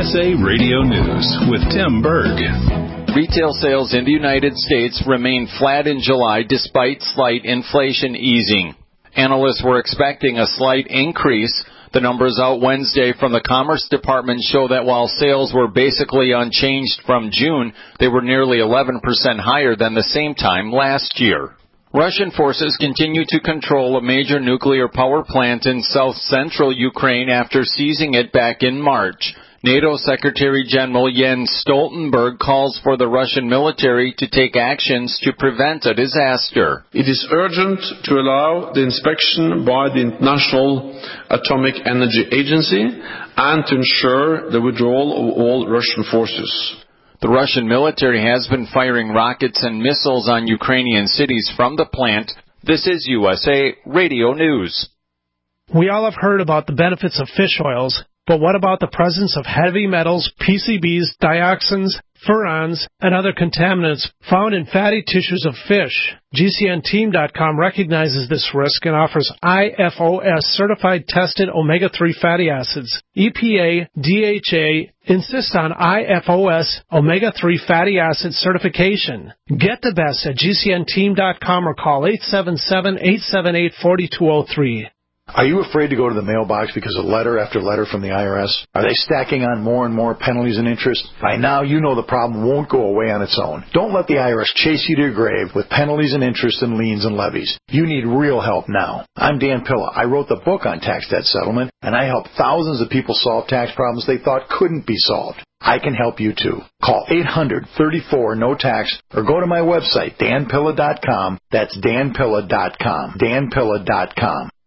USA Radio News with Tim Berg. Retail sales in the United States remained flat in July despite slight inflation easing. Analysts were expecting a slight increase. The numbers out Wednesday from the Commerce Department show that while sales were basically unchanged from June, they were nearly 11% higher than the same time last year. Russian forces continue to control a major nuclear power plant in south-central Ukraine after seizing it back in March. NATO Secretary General Jens Stoltenberg calls for the Russian military to take actions to prevent a disaster. It is urgent to allow the inspection by the International Atomic Energy Agency and to ensure the withdrawal of all Russian forces. The Russian military has been firing rockets and missiles on Ukrainian cities from the plant. This is USA Radio News. We all have heard about the benefits of fish oils, but what about the presence of heavy metals, PCBs, dioxins, furans, and other contaminants found in fatty tissues of fish? GCNteam.com recognizes this risk and offers IFOS certified tested omega-3 fatty acids. EPA, DHA insist on IFOS omega-3 fatty acid certification. Get the best at GCNteam.com or call 877-878-4203. Are you afraid to go to the mailbox because of letter after letter from the IRS? Are they stacking on more and more penalties and interest? By now, you know the problem won't go away on its own. Don't let the IRS chase you to your grave with penalties and interest and liens and levies. You need real help now. I'm Dan Pilla. I wrote the book on tax debt settlement, and I helped thousands of people solve tax problems they thought couldn't be solved. I can help you too. Call 800-34-NO-TAX or go to my website, danpilla.com. That's danpilla.com. danpilla.com.